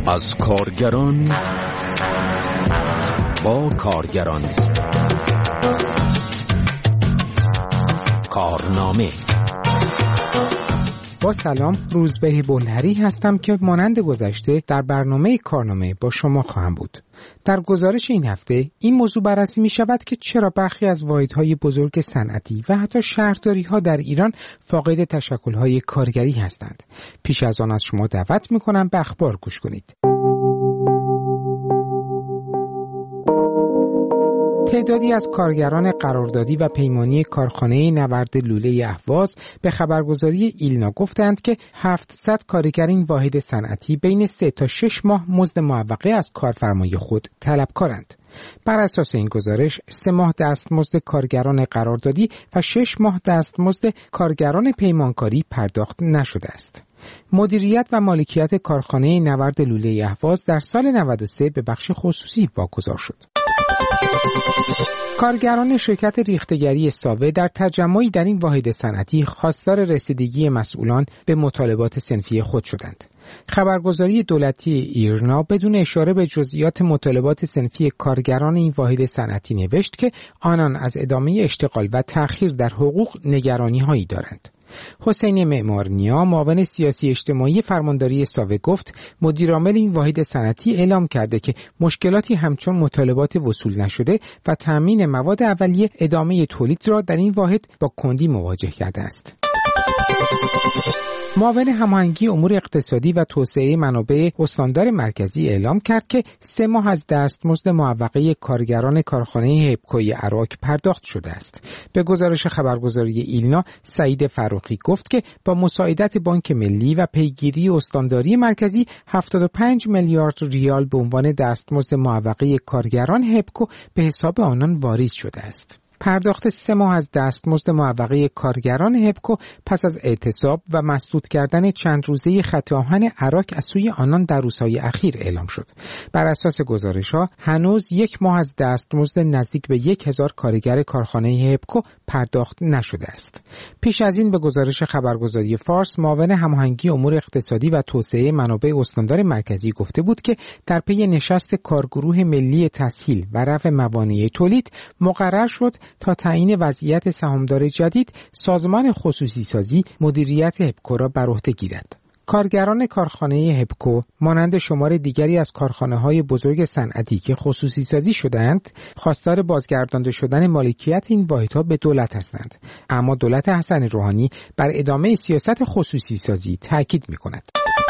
از کارگران با کارگران. کارنامه. با سلام، روزبه بولهری هستم که مانند گذشته در برنامه کارنامه با شما خواهم بود. در گزارش این هفته این موضوع بررسی می شود که چرا برخی از واحدهای بزرگ صنعتی و حتی شهرداری‌ها در ایران فاقد تشکل‌های کارگری هستند. پیش از آن از شما دعوت می کنم به اخبار گوش کنید. تعدادی از کارگران قراردادی و پیمانی کارخانه نورد لوله اهواز به خبرگزاری ایلنا گفتند که 700 کارگر این واحد صنعتی بین 3 تا 6 ماه مزد معوقه از کارفرمای خود طلبکارند. بر اساس این گزارش 3 ماه دستمزد کارگران قراردادی و 6 ماه دستمزد کارگران پیمانکاری پرداخت نشده است. مدیریت و مالکیت کارخانه نورد لوله اهواز در سال 93 به بخش خصوصی واگذار شد. کارگران شرکت ریختگری ساوه در تجمعی در این واحد صنعتی خواستار رسیدگی مسئولان به مطالبات صنفی خود شدند. خبرگزاری دولتی ایرنا بدون اشاره به جزئیات مطالبات صنفی کارگران این واحد صنعتی نوشت که آنان از ادامه اشتغال و تأخیر در حقوق نگرانی‌هایی دارند. حسین معمارنیا، معاون سیاسی اجتماعی فرمانداری ساوه گفت مدیرعامل این واحد صنعتی اعلام کرده که مشکلاتی همچون مطالبات وصول نشده و تامین مواد اولیه ادامه تولید را در این واحد با کندی مواجه کرده است. معاون هماهنگی امور اقتصادی و توسعه منابع استاندار مرکزی اعلام کرد که 3 ماه از دستمزد معوقه کارگران کارخانه هپکوی عراق پرداخت شده است. به گزارش خبرگزاری ایلنا، سعید فروخی گفت که با مساعدت بانک ملی و پیگیری استانداری مرکزی 75 میلیارد ریال به عنوان دستمزد معوقه کارگران هپکو به حساب آنان واریز شده است. پرداخت 3 ماه از دستمزد معوقه کارگران هپکو پس از اعتصاب و مسدود کردن چند روزه خط آهن عراق از سوی آنان در روزهای اخیر اعلام شد. بر اساس گزارش‌ها هنوز 1 ماه از دستمزد نزدیک به 1000 کارگر کارخانه هپکو پرداخت نشده است. پیش از این به گزارش خبرگزاری فارس، معاون هماهنگی امور اقتصادی و توسعه منابع استاندار مرکزی گفته بود که در پی نشست کارگروه ملی تسهیل و رفع موانع تولید مقرر شد تا تعیین وضعیت سهامدار جدید سازمان خصوصی سازی مدیریت هپکو را بر عهده گیرد. کارگران کارخانه هپکو مانند شمار دیگری از کارخانه‌های بزرگ صنعتی که خصوصی سازی شدند، خواستار بازگردانده شدن مالکیت این واحدها به دولت هستند. اما دولت حسن روحانی بر ادامه سیاست خصوصی سازی تاکید می‌کند.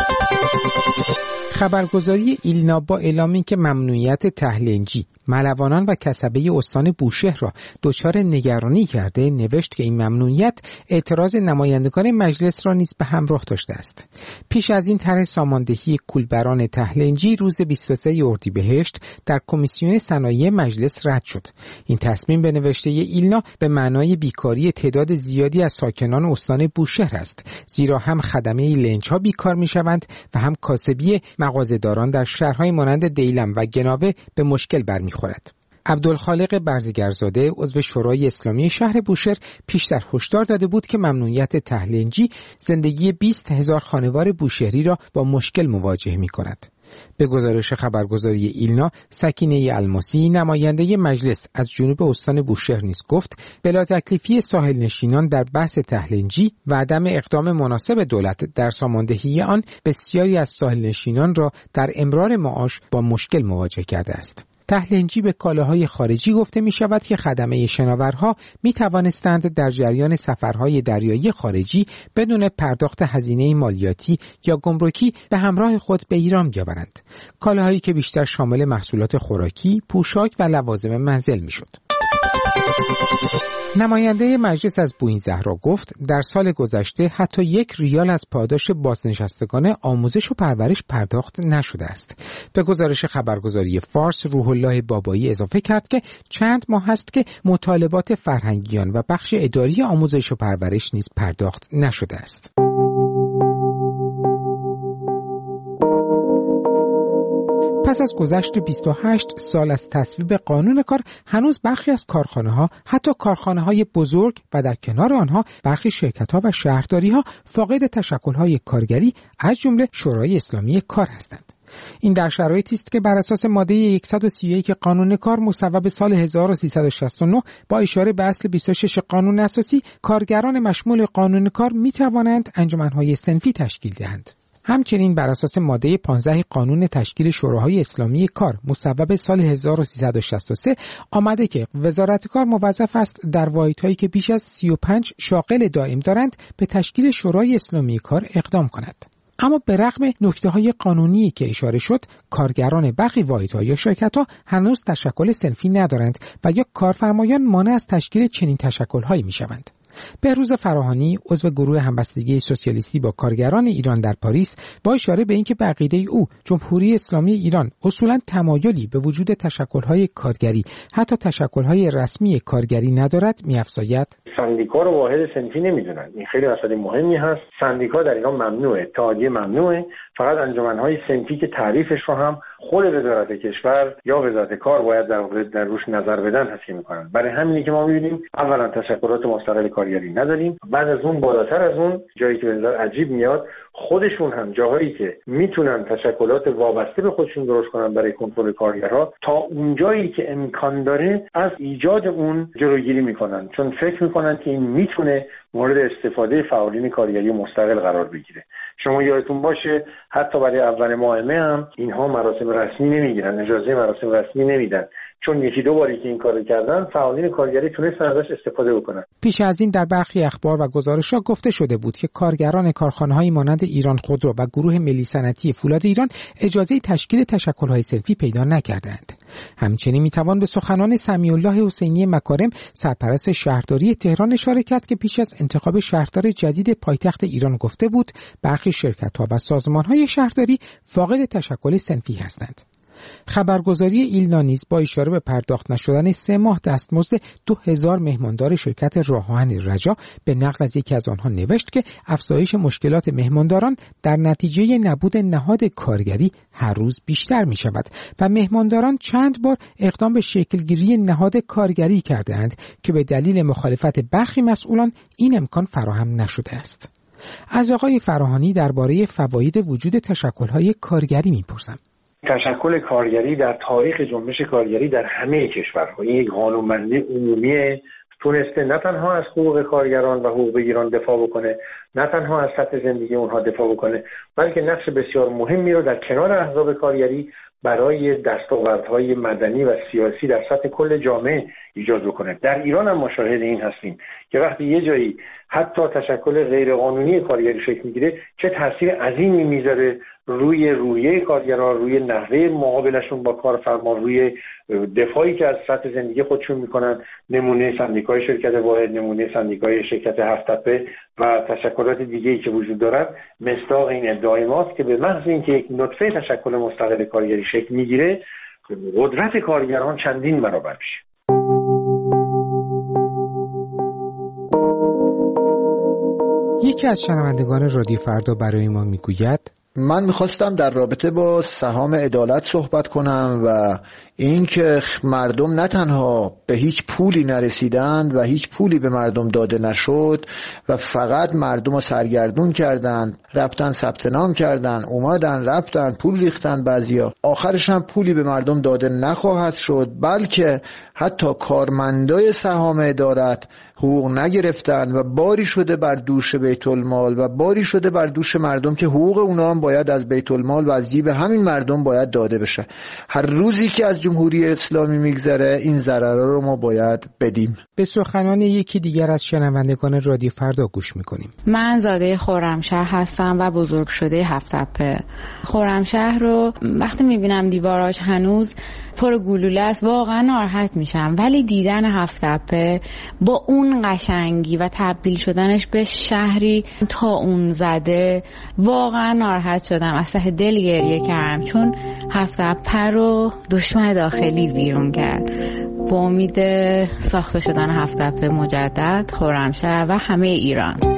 خبرگزاری ایلنا با اعلامی که ممنوعیت تهلنجی، ملوانان و کسبه استان بوشهر را دچار نگرانی کرده، نوشت که این ممنوعیت اعتراض نمایندگان مجلس را نیز به همراه داشته است. پیش از این طرح ساماندهی کولبران تهلنجی روز 23 اردیبهشت در کمیسیون صنایع مجلس رد شد. این تصمیم به نوشته ایلنا به معنای بیکاری تعداد زیادی از ساکنان استان بوشهر است، زیرا هم خدمه لنج‌ها بیکار می‌شوند و هم کاسبی مغازه‌داران در شهرهای مانند دیلم و گناوه به مشکل برمیخورد. عبدالخالق برزگرزاده، عضو شورای اسلامی شهر بوشهر، پیشتر هشدار داده بود که ممنوعیت تهلنجی زندگی 20,000 خانوار بوشهری را با مشکل مواجه می‌کند. به گزارش خبرگزاری ایلنا، سکینه الماسی، نماینده مجلس از جنوب استان بوشهر نیز گفت بلا تکلیفی ساحل نشینان در بحث تهلنجی و عدم اقدام مناسب دولت در ساماندهی آن بسیاری از ساحل نشینان را در امرار معاش با مشکل مواجه کرده است. تهلنجی به کالاهای خارجی گفته می شود که خدمه شناورها می توانستند در جریان سفرهای دریایی خارجی بدون پرداخت هزینه مالیاتی یا گمرکی به همراه خود به ایران بیاورند. کالاهایی که بیشتر شامل محصولات خوراکی، پوشاک و لوازم منزل می شد. نماینده مجلس از بوئین زهرا گفت در سال گذشته حتی 1 ریال از پاداش بازنشستگان آموزش و پرورش پرداخت نشده است. به گزارش خبرگزاری فارس، روح الله بابایی اضافه کرد که چند ماه است که مطالبات فرهنگیان و بخش اداری آموزش و پرورش نیز پرداخت نشده است. پس از گذشت 28 سال از تصویب قانون کار، هنوز برخی از کارخانه‌ها، حتی کارخانه‌های بزرگ و در کنار آنها برخی شرکت‌ها و شهرداری‌ها فاقد تشکل‌های کارگری از جمله شورای اسلامی کار هستند. این در شرایطی است که بر اساس ماده 131 قانون کار مصوب سال 1369 با اشاره به اصل 26 قانون اساسی، کارگران مشمول قانون کار می توانند انجمنهای صنفی تشکیل دهند. همچنین بر اساس ماده 15 قانون تشکیل شوراهای اسلامی کار مصوب سال 1363 آمده که وزارت کار موظف است در واحدهایی که بیش از 35 شاغل دائم دارند به تشکیل شورای اسلامی کار اقدام کند. اما به رغم نکته‌های قانونی که اشاره شد، کارگران برخی واحدها یا شرکت‌ها هنوز تشکل صنفی ندارند و یا کارفرمایان مانع از تشکیل چنین تشکل‌هایی می‌شوند. بهروز فراهانی، عضو گروه همبستگی سوسیالیستی با کارگران ایران در پاریس، با اشاره به اینکه به عقیده او جمهوری اسلامی ایران اصولاً تمایلی به وجود تشکل‌های کارگری، حتی تشکل‌های رسمی کارگری ندارد، می‌افزاید: سندیکا رو واحد صنفی نمی‌دونن. این خیلی مسئله مهمی هست. سندیکا در ایران ممنوعه، اتحادیه ممنوعه. فقط انجمن‌های صنفی که تعریفش رو هم خود وزارت کشور یا وزارت کار باید در روش نظر بدن حسی می‌کنن. برای همینه که ما می‌بینیم اولا تشکلات مستقل کارگری نداریم، بعد از اون بالاتر از اون جایی که بنظر عجیب میاد، خودشون هم جاهایی که میتونن تشکلات وابسته به خودشون درست کنن برای کنترل کارگرها، تا اون جایی که امکان داره از ایجاد اون جلوگیری میکنن، چون فکر میکنن که این میتونه مورد استفاده فعالین کارگری مستقل قرار بگیره. شما یادتون باشه حتی برای اول ماه هم اینها مراسم رسمی نمیگیرن، اجازه مراسم رسمی نمیدن، چون یکی دو باری که این کارو کردن فعالین کارگری تونستن ازش استفاده بکنن. پیش از این در برخی اخبار و گزارش‌ها گفته شده بود که کارگران کارخانه‌های مانند ایران خودرو و گروه ملی صنعتی فولاد ایران اجازه تشکیل تشکل‌های صنفی پیدا نکردند. همچنین میتوان به سخنان سمیع الله حسینی مکارم، سرپرست شهرداری تهران اشاره کرد که پیش از انتخاب شهردار جدید پایتخت ایران گفته بود برخی شرکت‌ها و سازمان‌های شهرداری فاقد تشکل صنفی هستند. خبرگزاری ایلنا نیز با اشاره به پرداخت نشدن 3 ماه دستمزد 2000 مهماندار شرکت راه آهن رجا به نقل از یکی از آنها نوشت که افزایش مشکلات مهمانداران در نتیجه نبود نهاد کارگری هر روز بیشتر می شود و مهمانداران چند بار اقدام به شکلگیری نهاد کارگری کردند که به دلیل مخالفت برخی مسئولان این امکان فراهم نشده است. از آقای فراهانی درباره فواید وجود تشکل‌های کارگری می‌پرسم. تشکل کارگری در تاریخ جنبش کارگری در همه کشورها این یک قانون‌بندی عمومی تونسته نه تنها از حقوق کارگران و حقوق بگیران دفاع بکنه، نه تنها از سطح زندگی اونها دفاع بکنه، بلکه نقش بسیار مهمی رو در کنار احزاب کارگری برای دستاوردهای مدنی و سیاسی در سطح کل جامعه ایجاد بکنه. در ایران هم ما شاهد این هستیم که وقتی یه جایی حتی تشکل غیرقانونی کارگری شکل میگیره چه تاثیر عظیمی میذاره روی رویه کارگران، روی نحوه معاملهشون با کارفرما، روی دفاعی که از سطح زندگی خودشون میکنن. نمونه سندیکای شرکت واحد، نمونه سندیکای شرکت هفت‌تپه و تشکلات دیگه‌ای که وجود دارد مصداق این ادعای ماست که به محض اینکه یک نطفه تشکل مستقل کارگری شکل میگیره قدرت کارگران چندین برابر میشه. یکی از شنوندگان رادیو فردا برای ما میگوید: من میخواستم در رابطه با سهام عدالت صحبت کنم و اینکه مردم نه تنها به هیچ پولی نرسیدند و هیچ پولی به مردم داده نشد و فقط مردم رو سرگردون کردند، رفتن ثبت نام کردن، اومدن رفتن پول ریختن، بعضیا آخرش هم پولی به مردم داده نخواهد شد، بلکه حتی کارمندای سهام عدالت حقوق نگرفتن و باری شده بر دوش بیت المال و باری شده بر دوش مردم که حقوق اونا هم باید از بیت المال و از جیب همین مردم باید داده بشه. هر روزی که از جمهوری اسلامی میگذره این ضررها رو ما باید بدیم. به سخنان یکی دیگر از شنوندگان رادیو فردا گوش میکنیم. من زاده خرمشهر هستم و بزرگ شده هفت‌تپه. خرمشهر رو وقتی میبینم دیواراش هنوز پر گلوله است واقعا ناراحت میشم، ولی دیدن هفت‌تپه با اون قشنگی و تبدیل شدنش به شهری تا اون زده واقعا ناراحت شدم، از ته دل گریه کردم، چون هفت‌تپه رو دشمن داخلی بیرون کرد. با امید ساخته شدن هفت‌تپه مجدد، خرمشهر و همه ایران.